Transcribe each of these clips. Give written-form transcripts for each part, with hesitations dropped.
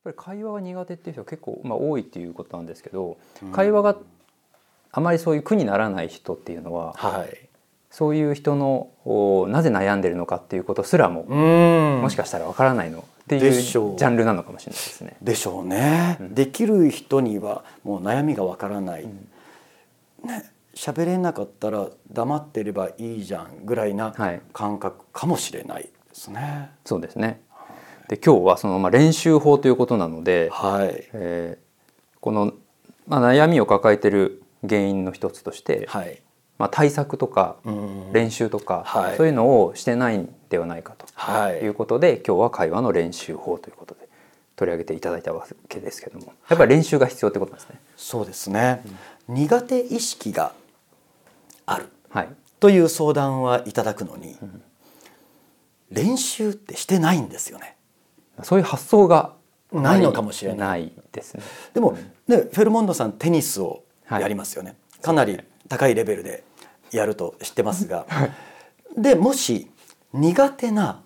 ぱり会話が苦手っていう人は結構、多いっていうことなんですけど、会話があまりそういう苦にならない人っていうのは、 はい、 そういう人のなぜ悩んでるのかっていうことすらももしかしたらわからないのっていうジャンルなのかもしれないですね。 でしょうね、できる人にはもう悩みがわからない、ね、喋れなかったら黙ってればいいじゃんぐらいな感覚かもしれないですね。 そうですね。で今日はその練習法ということなので、この、悩みを抱えている原因の一つとして、対策とか練習とか、そういうのをしてないんではないかということで、今日は会話の練習法ということで取り上げていただいたわけですけども、やっぱり練習が必要ってことですね。 そうですね、苦手意識があるという相談はいただくのに、練習ってしてないんですよね。 そういう発想がないのかもしれない。 ないですね。 でもね、フェルモンドさんテニスをやりますよね。かなり高いレベルでやると知ってますが、でもし苦手な、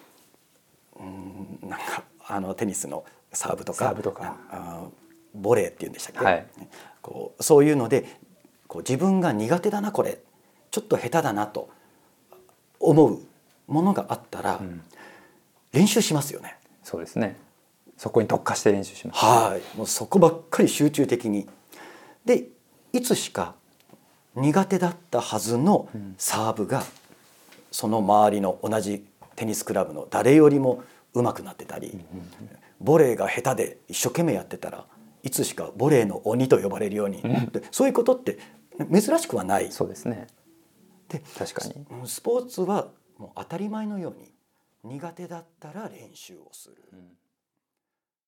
なんかテニスのサーブとかボレーっていうんでしたっけ、こうそういうので自分が苦手だな、これちょっと下手だなと思うものがあったら、練習しますよね。 そうですね。そこに特化して練習します。 もうそこばっかり集中的に。でいつしか苦手だったはずのサーブが、その周りの同じテニスクラブの誰よりも上手くなってたり、ボレーが下手で一生懸命やってたらいつしかボレーの鬼と呼ばれるように、そういうことって珍しくはない。 そうですね。 で確かにスポーツはもう当たり前のように苦手だったら練習をする。